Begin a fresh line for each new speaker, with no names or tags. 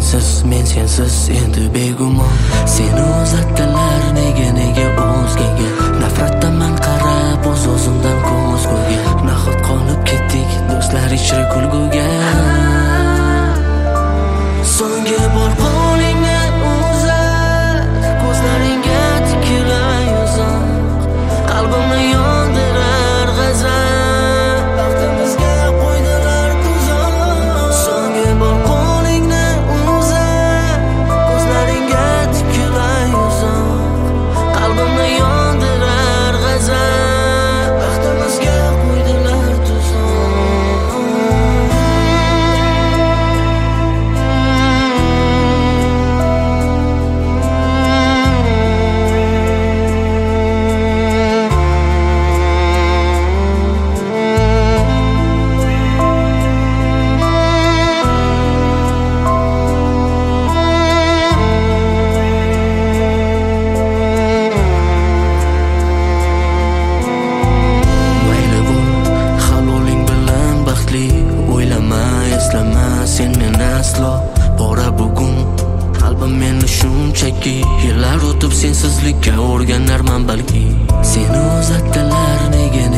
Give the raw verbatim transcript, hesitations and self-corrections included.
sensiz, men sensiz endi begumon. Seni uzatdilar nega nega o'zgaga. Nafratdan man qarab o'z-o'zimdan ko'zguga. Nahot qolib ketdik do'stlar ichra kulguga. So'nggi bor qo'lingni uzat, ko'zlaringga tikilay uzoq. Qalbimni yondirar g'azab, baxtimizga qo'ydilar tuzoq. So'nggi bor qo'lingni uzat, ko'zlaringga tikilay uzoq. Qalbimni yondirar g'azab, baxtimizga qo'ydilar tuzoq. Sen meni aslo bora bugun qalbim meni shunchaki yillar o'tib sensizlikka o'rganarman balki. Seni uzatdilar nega